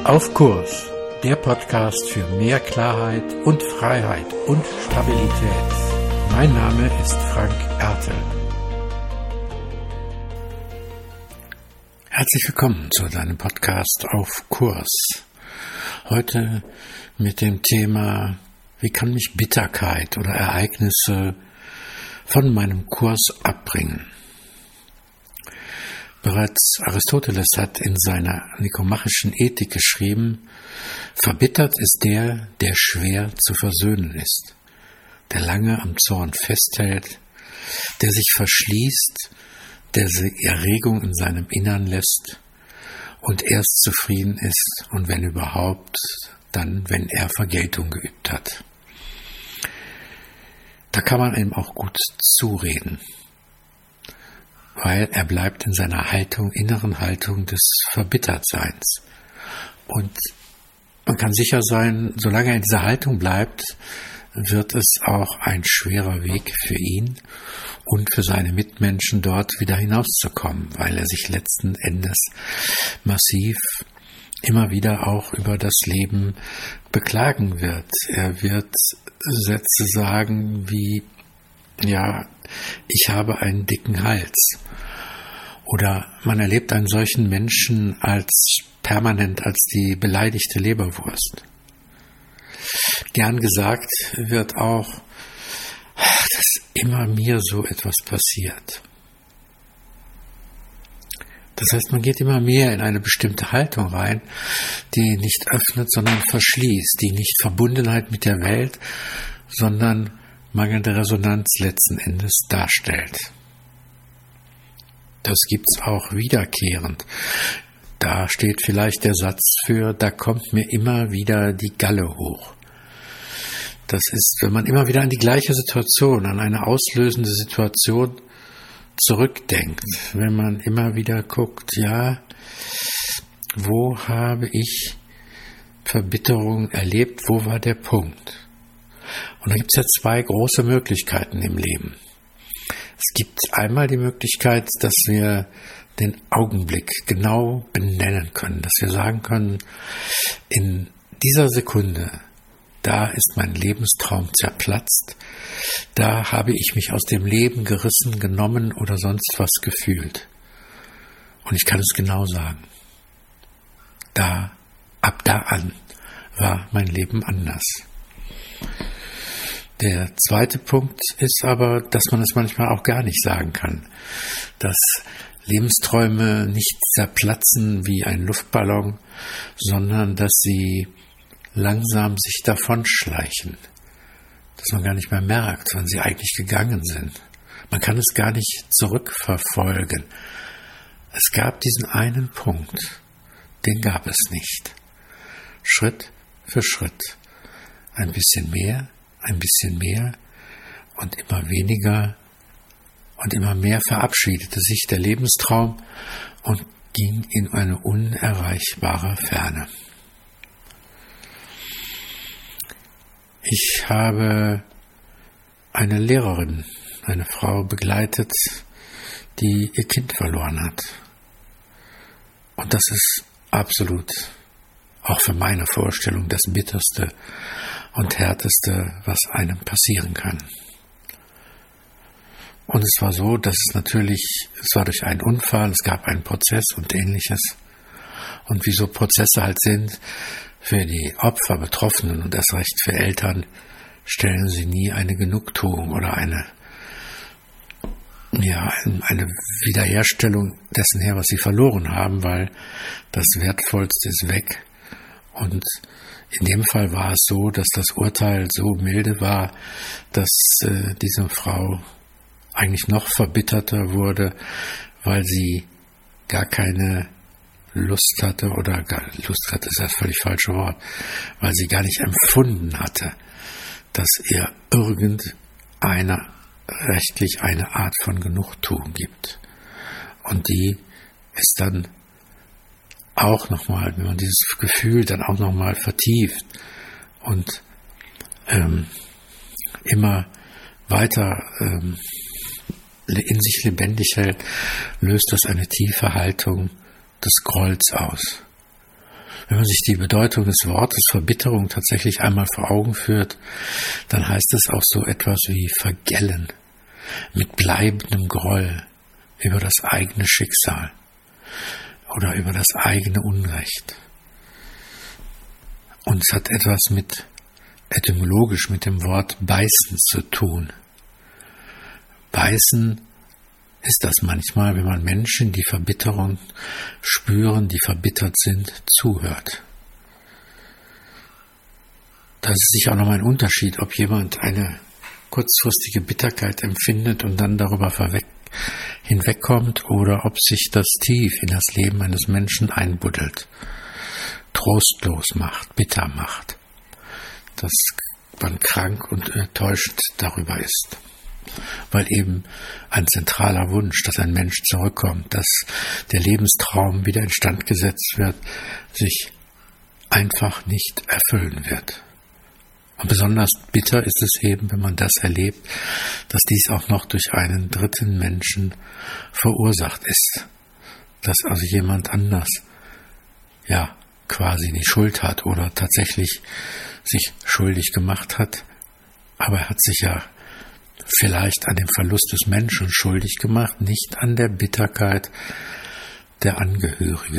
Auf Kurs, der Podcast für mehr Klarheit und Freiheit und Stabilität. Mein Name ist Frank Ertel. Herzlich willkommen zu deinem Podcast Auf Kurs. Heute mit dem Thema, wie kann mich Bitterkeit oder Ereignisse von meinem Kurs abbringen? Bereits Aristoteles hat in seiner nikomachischen Ethik geschrieben, verbittert ist der schwer zu versöhnen ist, der lange am Zorn festhält, der sich verschließt, der die Erregung in seinem Innern lässt und erst zufrieden ist und wenn überhaupt, dann, wenn er Vergeltung geübt hat. Da kann man ihm auch gut zureden, weil er bleibt in seiner inneren Haltung des Verbittertseins. Und man kann sicher sein, solange er in dieser Haltung bleibt, wird es auch ein schwerer Weg für ihn und für seine Mitmenschen dort wieder hinauszukommen, weil er sich letzten Endes massiv immer wieder auch über das Leben beklagen wird. Er wird Sätze sagen wie, ja, ich habe einen dicken Hals. Oder man erlebt einen solchen Menschen permanent als die beleidigte Leberwurst. Gern gesagt wird auch, dass immer mir so etwas passiert. Das heißt, man geht immer mehr in eine bestimmte Haltung rein, die nicht öffnet, sondern verschließt, die nicht Verbundenheit mit der Welt, sondern mangelnde Resonanz letzten Endes darstellt. Das gibt's auch wiederkehrend. Da steht vielleicht der Satz für, da kommt mir immer wieder die Galle hoch. Das ist, wenn man immer wieder an die gleiche Situation, an eine auslösende Situation zurückdenkt, wenn man immer wieder guckt, ja, wo habe ich Verbitterung erlebt, wo war der Punkt? Und da gibt es ja zwei große Möglichkeiten im Leben. Es gibt einmal die Möglichkeit, dass wir den Augenblick genau benennen können, dass wir sagen können, in dieser Sekunde, da ist mein Lebenstraum zerplatzt, da habe ich mich aus dem Leben gerissen, genommen oder sonst was gefühlt. Und ich kann es genau sagen. Ab da an war mein Leben anders. Der zweite Punkt ist aber, dass man es manchmal auch gar nicht sagen kann, dass Lebensträume nicht zerplatzen wie ein Luftballon, sondern dass sie langsam sich davonschleichen, dass man gar nicht mehr merkt, wann sie eigentlich gegangen sind. Man kann es gar nicht zurückverfolgen. Es gab diesen einen Punkt, den gab es nicht. Schritt für Schritt, ein bisschen mehr und immer weniger und immer mehr verabschiedete sich der Lebenstraum und ging in eine unerreichbare Ferne. Ich habe eine Lehrerin, eine Frau begleitet, die ihr Kind verloren hat. Und das ist absolut, auch für meine Vorstellung, das Bitterste und Härteste, was einem passieren kann. Und es war so, dass es war durch einen Unfall, es gab einen Prozess und Ähnliches. Und wie so Prozesse halt sind, für die Opfer, Betroffenen und erst recht für Eltern, stellen sie nie eine Genugtuung oder eine Wiederherstellung dessen her, was sie verloren haben, weil das Wertvollste ist weg. Und in dem Fall war es so, dass das Urteil so milde war, dass diese Frau eigentlich noch verbitterter wurde, weil sie gar keine Lust hatte, ist das völlig falsche Wort, weil sie gar nicht empfunden hatte, dass ihr irgendeiner rechtlich eine Art von Genugtuung gibt. Und die ist dann auch nochmal, wenn man dieses Gefühl dann auch nochmal vertieft und immer weiter in sich lebendig hält, löst das eine tiefe Haltung des Grolls aus. Wenn man sich die Bedeutung des Wortes Verbitterung tatsächlich einmal vor Augen führt, dann heißt es auch so etwas wie vergällen, mit bleibendem Groll über das eigene Schicksal oder über das eigene Unrecht. Und es hat etwas mit etymologisch mit dem Wort beißen zu tun. Beißen ist das manchmal, wenn man Menschen, die Verbitterung spüren, die verbittert sind, zuhört. Da ist sicher auch nochmal ein Unterschied, ob jemand eine kurzfristige Bitterkeit empfindet und dann darüber hinwegkommt oder ob sich das tief in das Leben eines Menschen einbuddelt, trostlos macht, bitter macht, dass man krank und enttäuscht darüber ist. Weil eben ein zentraler Wunsch, dass ein Mensch zurückkommt, dass der Lebenstraum wieder instand gesetzt wird, sich einfach nicht erfüllen wird. Und besonders bitter ist es eben, wenn man das erlebt, dass dies auch noch durch einen dritten Menschen verursacht ist. Dass also jemand anders, quasi die Schuld hat oder tatsächlich sich schuldig gemacht hat, aber er hat sich ja vielleicht an dem Verlust des Menschen schuldig gemacht, nicht an der Bitterkeit der Angehörigen.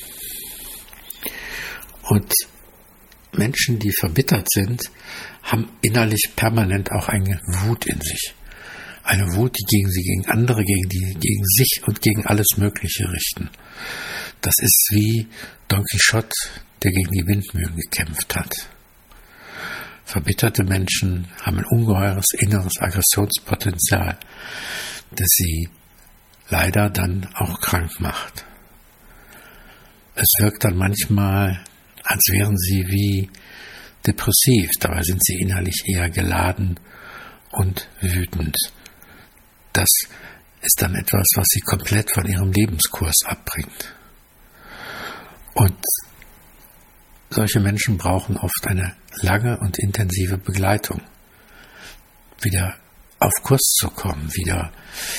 Und Menschen, die verbittert sind, haben innerlich permanent auch eine Wut in sich. Eine Wut, die gegen andere, gegen sich und gegen alles Mögliche richten. Das ist wie Don Quixote, der gegen die Windmühlen gekämpft hat. Verbitterte Menschen haben ein ungeheures inneres Aggressionspotenzial, das sie leider dann auch krank macht. Es wirkt dann manchmal, als wären sie wie depressiv, dabei sind sie innerlich eher geladen und wütend. Das ist dann etwas, was sie komplett von ihrem Lebenskurs abbringt. Und solche Menschen brauchen oft eine lange und intensive Begleitung, wieder auf Kurs zu kommen, wieder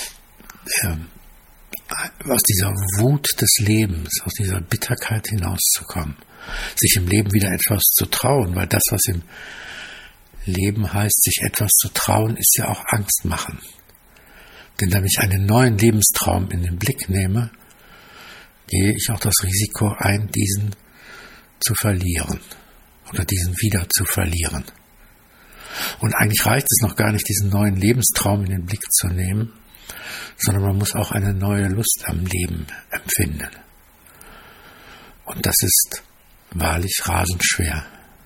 aus dieser Wut des Lebens, aus dieser Bitterkeit hinauszukommen, sich im Leben wieder etwas zu trauen, weil das, was im Leben heißt, sich etwas zu trauen, ist ja auch Angst machen. Denn wenn ich einen neuen Lebenstraum in den Blick nehme, gehe ich auch das Risiko ein, diesen zu verlieren oder diesen wieder zu verlieren. Und eigentlich reicht es noch gar nicht, diesen neuen Lebenstraum in den Blick zu nehmen, sondern man muss auch eine neue Lust am Leben empfinden. Und das ist wahrlich rasend schwer.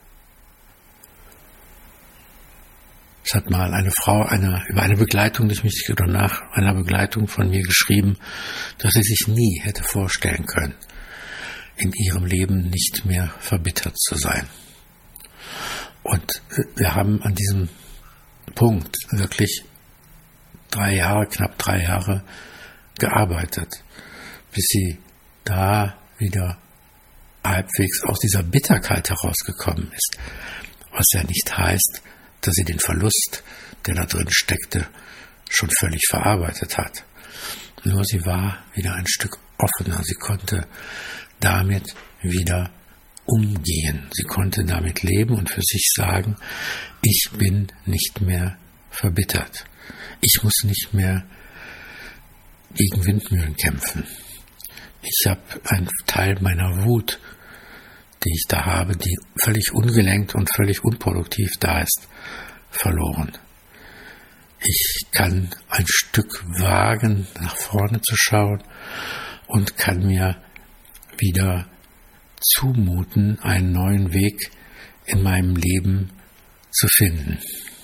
Es hat mal eine Frau über eine Begleitung durch mich oder nach einer Begleitung von mir geschrieben, dass sie sich nie hätte vorstellen können, in ihrem Leben nicht mehr verbittert zu sein. Und wir haben an diesem Punkt wirklich knapp drei Jahre gearbeitet, bis sie da wieder halbwegs aus dieser Bitterkeit herausgekommen ist. Was ja nicht heißt, dass sie den Verlust, der da drin steckte, schon völlig verarbeitet hat. Nur sie war wieder ein Stück offener. Sie konnte damit wieder umgehen. Sie konnte damit leben und für sich sagen, ich bin nicht mehr verbittert. Ich muss nicht mehr gegen Windmühlen kämpfen. Ich habe einen Teil meiner Wut, die ich da habe, die völlig ungelenkt und völlig unproduktiv da ist, verloren. Ich kann ein Stück wagen, nach vorne zu schauen und kann mir wieder zumuten, einen neuen Weg in meinem Leben zu finden.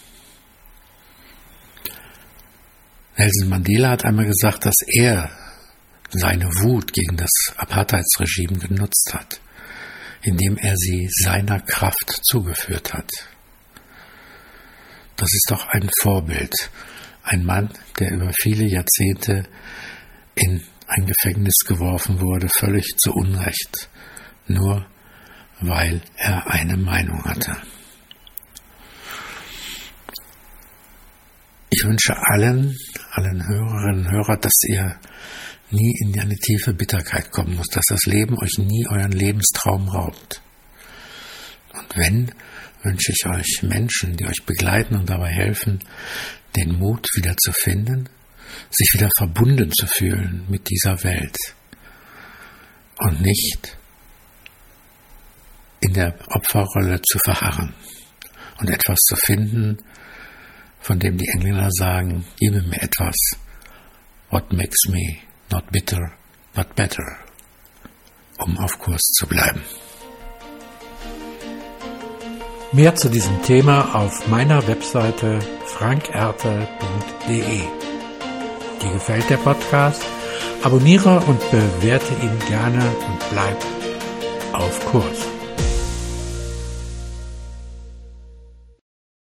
Nelson Mandela hat einmal gesagt, dass er seine Wut gegen das Apartheidsregime genutzt hat, indem er sie seiner Kraft zugeführt hat. Das ist doch ein Vorbild. Ein Mann, der über viele Jahrzehnte in ein Gefängnis geworfen wurde, völlig zu Unrecht, nur weil er eine Meinung hatte. Ich wünsche allen Hörerinnen und Hörern, dass ihr nie in eine tiefe Bitterkeit kommen muss, dass das Leben euch nie euren Lebenstraum raubt. Und wenn, wünsche ich euch Menschen, die euch begleiten und dabei helfen, den Mut wieder zu finden, sich wieder verbunden zu fühlen mit dieser Welt und nicht in der Opferrolle zu verharren und etwas zu finden, von dem die Engländer sagen, gebe mir etwas, what makes me not bitter, but better, um auf Kurs zu bleiben. Mehr zu diesem Thema auf meiner Webseite frankertel.de. Dir gefällt der Podcast? Abonniere und bewerte ihn gerne und bleib auf Kurs.